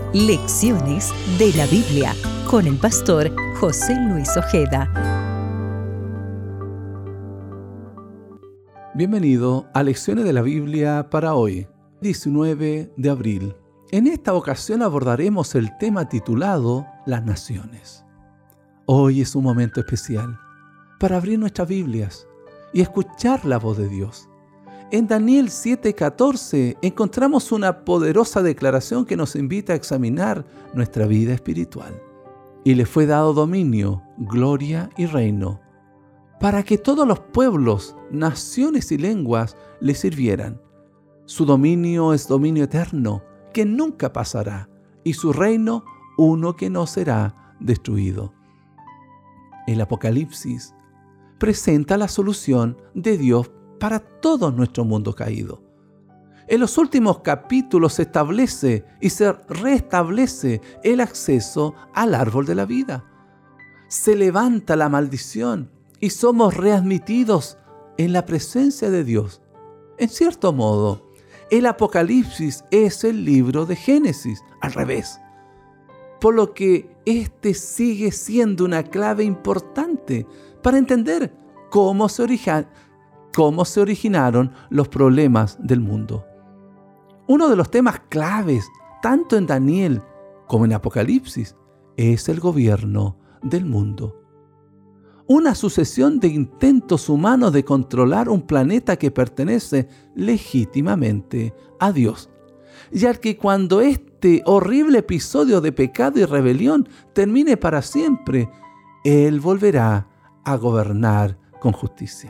Lecciones de la Biblia con el pastor José Luis Ojeda. Bienvenido a Lecciones de la Biblia para hoy, 19 de abril. En esta ocasión abordaremos el tema titulado Las Naciones. Hoy es un momento especial para abrir nuestras Biblias y escuchar la voz de Dios. En Daniel 7:14 encontramos una poderosa declaración que nos invita a examinar nuestra vida espiritual. Y le fue dado dominio, gloria y reino, para que todos los pueblos, naciones y lenguas le sirvieran. Su dominio es dominio eterno, que nunca pasará, y su reino uno que no será destruido. El Apocalipsis presenta la solución de Dios para todo nuestro mundo caído. En los últimos capítulos se establece y se restablece el acceso al árbol de la vida. Se levanta la maldición y somos readmitidos en la presencia de Dios. En cierto modo, el Apocalipsis es el libro de Génesis, al revés. Por lo que este sigue siendo una clave importante para entender cómo se originaron los problemas del mundo. Uno de los temas claves, tanto en Daniel como en Apocalipsis, es el gobierno del mundo. Una sucesión de intentos humanos de controlar un planeta que pertenece legítimamente a Dios, ya que cuando este horrible episodio de pecado y rebelión termine para siempre, Él volverá a gobernar con justicia.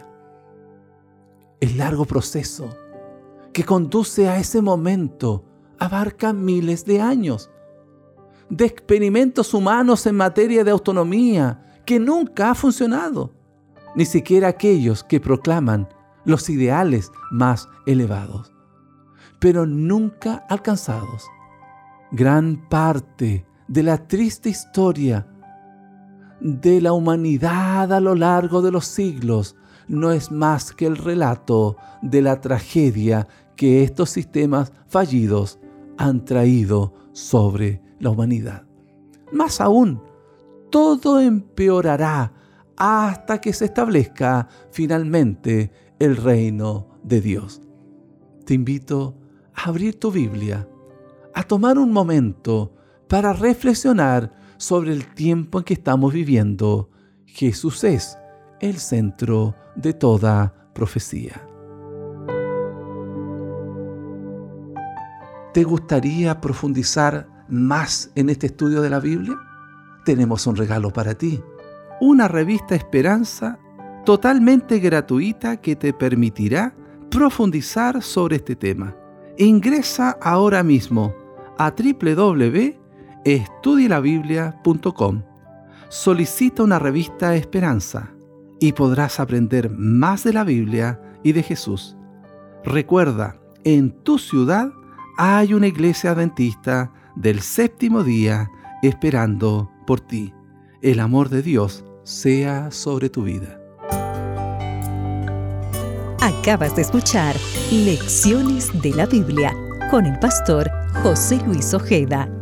El largo proceso que conduce a ese momento abarca miles de años de experimentos humanos en materia de autonomía que nunca ha funcionado, ni siquiera aquellos que proclaman los ideales más elevados, pero nunca alcanzados. Gran parte de la triste historia de la humanidad a lo largo de los siglos no es más que el relato de la tragedia que estos sistemas fallidos han traído sobre la humanidad. Más aún, todo empeorará hasta que se establezca finalmente el reino de Dios. Te invito a abrir tu Biblia, a tomar un momento para reflexionar sobre el tiempo en que estamos viviendo. Jesús es el centro de toda profecía. ¿Te gustaría profundizar más en este estudio de la Biblia? Tenemos un regalo para ti. Una revista Esperanza totalmente gratuita que te permitirá profundizar sobre este tema. Ingresa ahora mismo a www.estudielabiblia.com. Solicita una revista Esperanza y podrás aprender más de la Biblia y de Jesús. Recuerda, en tu ciudad hay una iglesia adventista del séptimo día esperando por ti. El amor de Dios sea sobre tu vida. Acabas de escuchar Lecciones de la Biblia con el pastor José Luis Ojeda.